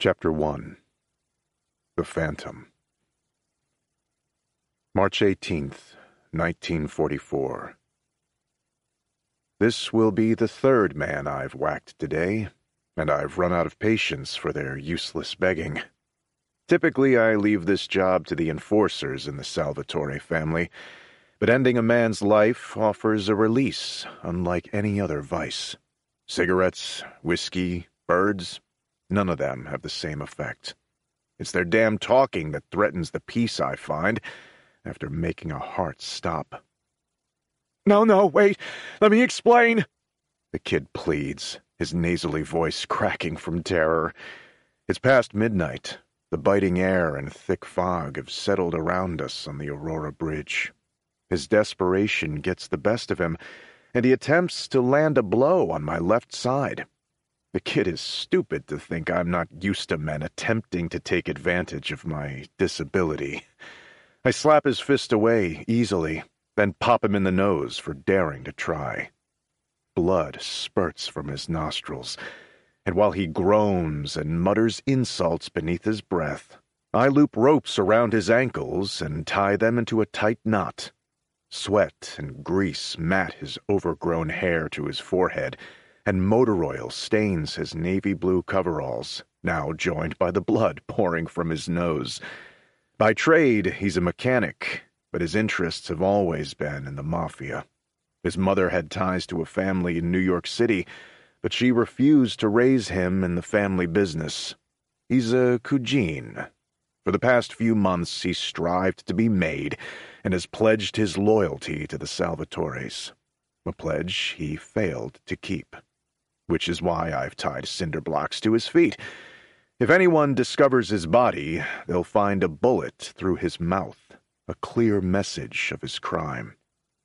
Chapter 1. The Phantom. March 18th, 1944. This will be the third man I've whacked today, and I've run out of patience for their useless begging. Typically, I leave this job to the enforcers in the Salvatore family, but ending a man's life offers a release unlike any other vice. Cigarettes, whiskey, birds, none of them have the same effect. It's their damn talking that threatens the peace I find after making a heart stop. No, wait, let me explain, the kid pleads, his nasally voice cracking from terror. It's past midnight. The biting air and thick fog have settled around us on the Aurora Bridge. His desperation gets the best of him, and he attempts to land a blow on my left side. The kid is stupid to think I'm not used to men attempting to take advantage of my disability. I slap his fist away easily, then pop him in the nose for daring to try. Blood spurts from his nostrils, and while he groans and mutters insults beneath his breath, I loop ropes around his ankles and tie them into a tight knot. Sweat and grease mat his overgrown hair to his forehead, and motor oil stains his navy blue coveralls, now joined by the blood pouring from his nose. By trade, he's a mechanic, but his interests have always been in the mafia. His mother had ties to a family in New York City, but she refused to raise him in the family business. He's a cugine. For the past few months, he's strived to be made and has pledged his loyalty to the Salvatores, a pledge he failed to keep. Which is why I've tied cinder blocks to his feet. If anyone discovers his body, they'll find a bullet through his mouth, a clear message of his crime.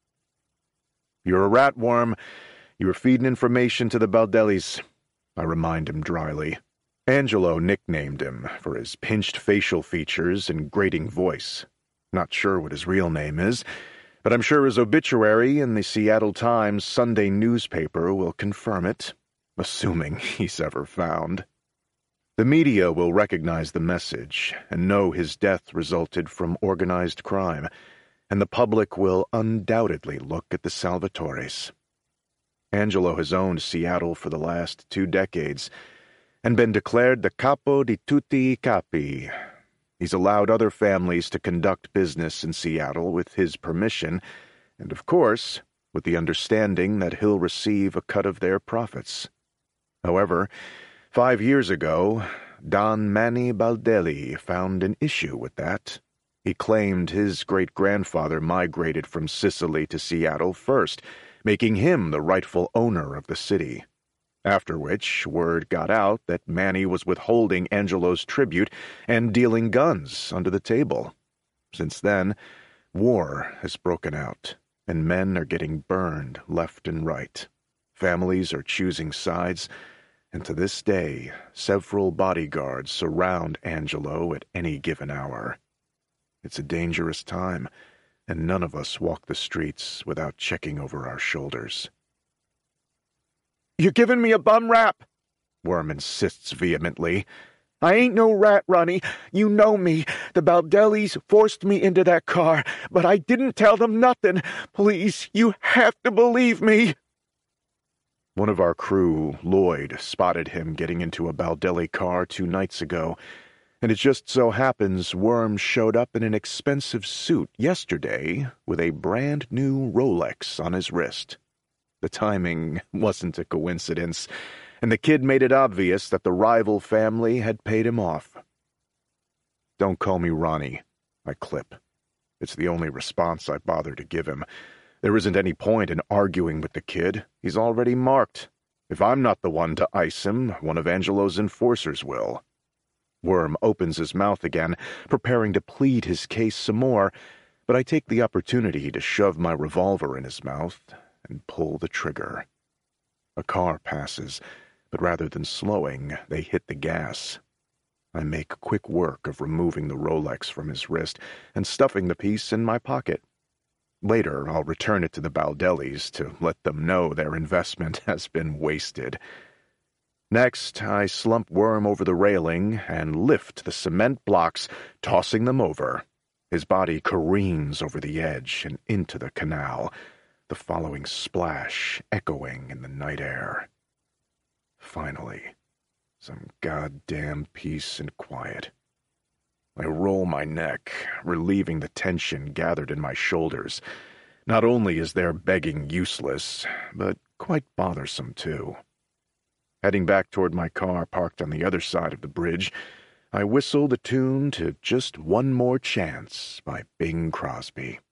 You're a rat worm. You were feeding information to the Baldellis, I remind him dryly. Angelo nicknamed him for his pinched facial features and grating voice. Not sure what his real name is, but I'm sure his obituary in the Seattle Times Sunday newspaper will confirm it. Assuming he's ever found. The media will recognize the message and know his death resulted from organized crime, and the public will undoubtedly look at the Salvatores. Angelo has owned Seattle for the last 2 decades and been declared the capo di tutti I capi. He's allowed other families to conduct business in Seattle with his permission, and of course, with the understanding that he'll receive a cut of their profits. However, 5 years ago, Don Manny Baldelli found an issue with that. He claimed his great-grandfather migrated from Sicily to Seattle first, making him the rightful owner of the city. After which, word got out that Manny was withholding Angelo's tribute and dealing guns under the table. Since then, war has broken out, and men are getting burned left and right. Families are choosing sides, and to this day, several bodyguards surround Angelo at any given hour. It's a dangerous time, and none of us walk the streets without checking over our shoulders. You're giving me a bum rap, Worm insists vehemently. I ain't no rat, Ronnie. You know me. The Baldellis forced me into that car, but I didn't tell them nothing. Please, you have to believe me. One of our crew, Lloyd, spotted him getting into a Baldelli car 2 nights ago, and it just so happens Worm showed up in an expensive suit yesterday with a brand-new Rolex on his wrist. The timing wasn't a coincidence, and the kid made it obvious that the rival family had paid him off. Don't call me Ronnie, I clip. It's the only response I bother to give him. There isn't any point in arguing with the kid. He's already marked. If I'm not the one to ice him, one of Angelo's enforcers will. Worm opens his mouth again, preparing to plead his case some more, but I take the opportunity to shove my revolver in his mouth and pull the trigger. A car passes, but rather than slowing, they hit the gas. I make quick work of removing the Rolex from his wrist and stuffing the piece in my pocket. Later, I'll return it to the Baldellis to let them know their investment has been wasted. Next, I slump Worm over the railing and lift the cement blocks, tossing them over. His body careens over the edge and into the canal, the following splash echoing in the night air. Finally, some goddamn peace and quiet. I roll my neck, relieving the tension gathered in my shoulders. Not only is their begging useless, but quite bothersome too. Heading back toward my car parked on the other side of the bridge, I whistle the tune to Just One More Chance by Bing Crosby.